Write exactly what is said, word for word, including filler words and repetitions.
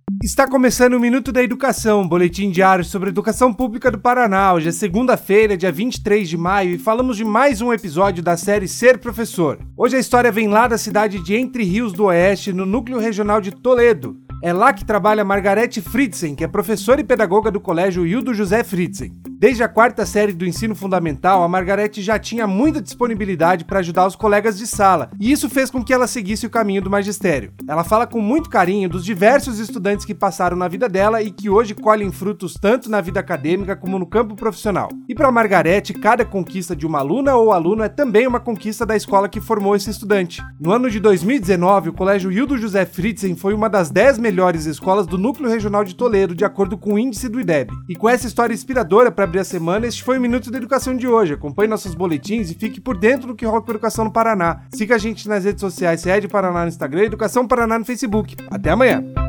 Está começando o Minuto da Educação, um boletim diário sobre a educação pública do Paraná. Hoje é segunda-feira, dia vinte e três de maio, e falamos de mais um episódio da série Ser Professor. Hoje a história vem lá da cidade de Entre Rios do Oeste, no núcleo regional de Toledo. É lá que trabalha Margarete Fritzen, que é professora e pedagoga do colégio Hildo José Fritzen. Desde a quarta série do ensino fundamental, a Margarete já tinha muita disponibilidade para ajudar os colegas de sala, e isso fez com que ela seguisse o caminho do magistério. Ela fala com muito carinho dos diversos estudantes que passaram na vida dela e que hoje colhem frutos tanto na vida acadêmica como no campo profissional. E para Margarete, cada conquista de uma aluna ou aluno é também uma conquista da escola que formou esse estudante. No ano de dois mil e dezenove, o colégio Hildo José Fritzen foi uma das dez melhores escolas do núcleo regional de Toledo, de acordo com o índice do I D E B. E com essa história inspiradora para abrir a semana, este foi o Minuto da Educação de hoje. Acompanhe nossos boletins e fique por dentro do que rola com a educação no Paraná. Siga a gente nas redes sociais, C E D Paraná no Instagram e Educação Paraná no Facebook. Até amanhã!